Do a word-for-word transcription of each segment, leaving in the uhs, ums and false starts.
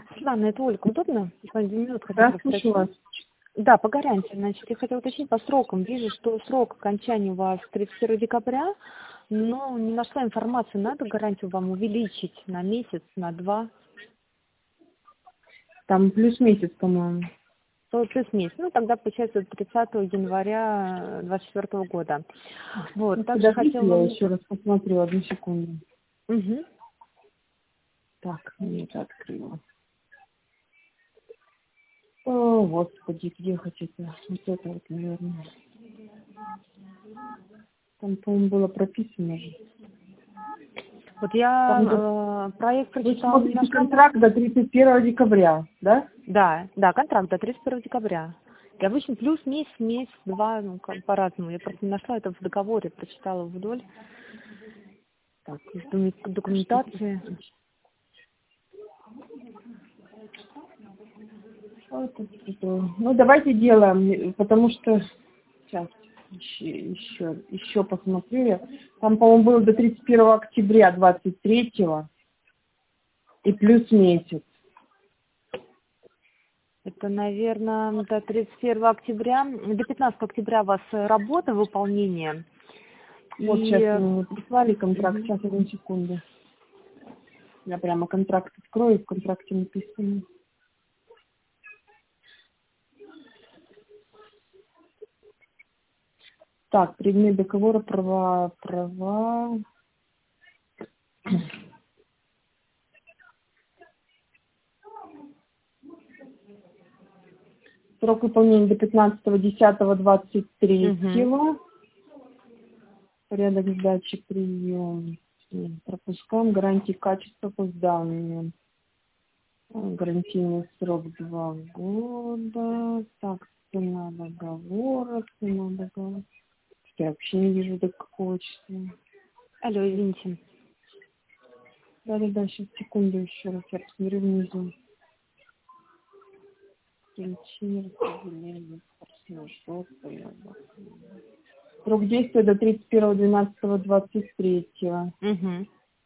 Светлана, это Ольга, удобно? С вами две минуты хотела Да, бы слышу спросить. вас. Да, по гарантии. Значит, я хотела уточнить по срокам. Вижу, что срок окончания у вас тридцать первого декабря, но не нашла информации, надо гарантию вам увеличить на месяц, на два, Там плюс месяц, по-моему. то плюс месяц. Ну, тогда получается тридцатого января двадцать четвёртого года. Вот, Ну, также подождите, я хотела... еще раз посмотрю, одну секунду. Угу. Так, мне это открыла. О, господи, где хотите? Вот это вот, наверное. Там, по-моему, было прописано же. Вот Там же... я э, проект Вы прочитала, не смотрите нашла. контракт до тридцать первого декабря, да? Да, да, контракт до тридцать первого декабря. И обычно плюс месяц, месяц, два, ну, как по-разному. Я просто не нашла это в договоре, прочитала вдоль. Так, из доме- документации. Вот это. Ну, давайте делаем, потому что... Сейчас, еще, еще, еще посмотрю я. Там, по-моему, было до тридцать первого октября двадцать третьего и плюс месяц. Это, наверное, до тридцать первого октября, до пятнадцатого октября у вас работа, выполнение. Вот И... сейчас мне прислали контракт, Мгм. сейчас, одну секунду. Я прямо контракт открою, в контракте написано. Так, предмет договора, права, права. Срок выполнения до пятнадцатого десятого двадцать Мгм. третьего. Порядок сдачи, прием. Пропускаем гарантии качества по зданию. Гарантийный срок два года. Так, цена договора, цена договора. Я вообще не вижу до какого числа. Алло, извините. Да-да-да, сейчас, секунду еще раз, я посмотрю внизу. Причина распределения, форс-мажор, порядок. Срок действия до тридцать первого двенадцатого двадцать третьего. Угу.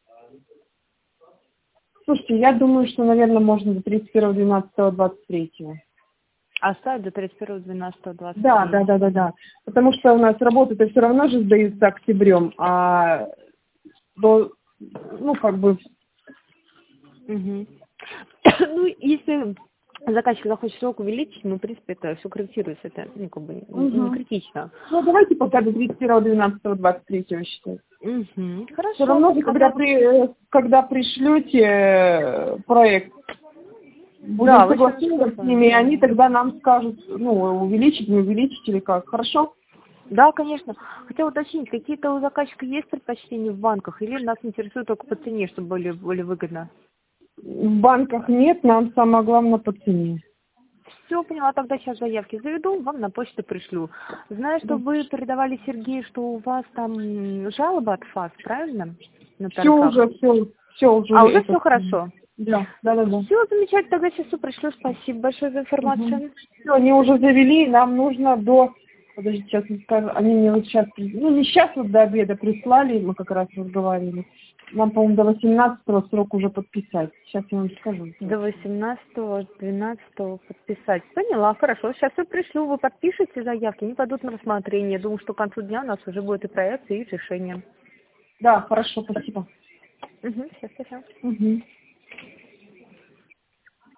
Слушайте, я думаю, что, наверное, можно до тридцать первого двенадцатого двадцать третьего. Оставить до тридцать первого двенадцатого двадцать Да, да, третьего. да, да, да. Потому что у нас работы-то все равно же сдаются октябрем, а до, ну, как бы, Угу. Ну, если заказчик захочет срок увеличить, ну, в принципе, это все корректируется, это, ну, как бы, не не угу. критично. Ну, давайте пока до тридцать первого двенадцатого двадцать третьего считать. Угу. Все Хорошо, равно же, когда, тогда... при, когда пришлете э, проект, Да, будем вы еще согласовывать с ними, и они рассказывали. тогда нам скажут, ну, увеличить, не увеличить или как. Хорошо? Да, конечно. Хотела уточнить, какие-то у заказчика есть предпочтения в банках, или нас интересует только по цене, чтобы более, более выгодно? В банках нет, нам самое главное по цене. Все, поняла, тогда сейчас заявки заведу, вам на почту пришлю. Знаю, что вы передавали Сергею, что у вас там м, жалоба от ФАС, правильно? На Все торгах. уже, все, все уже А, уже это. все хорошо. Да, да, да, да. Все, замечательно, тогда сейчас все пришлю. Спасибо большое за Угу. информацию. Все, они уже завели, нам нужно до... Подождите, сейчас я скажу. Они мне вот сейчас, ну не сейчас, вот до обеда прислали, мы как раз разговаривали. Нам, по-моему, до восемнадцатого срок уже подписать. Сейчас я вам скажу. До восемнадцатого двенадцатого подписать. Поняла, хорошо. Сейчас все пришлю, вы подпишите заявки, они пойдут на рассмотрение. Думаю, что к концу дня у нас уже будет и проект, и решение. Да, хорошо, спасибо. Угу, все, все, все. Угу.